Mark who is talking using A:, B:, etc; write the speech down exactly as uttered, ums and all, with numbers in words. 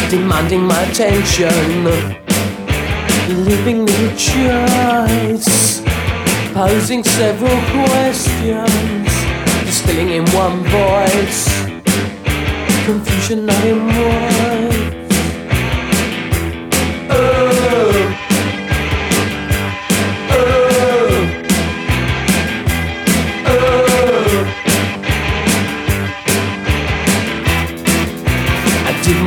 A: demanding my attention, leaving me a choice, posing several questions, distilling in one voice, confusion not in words.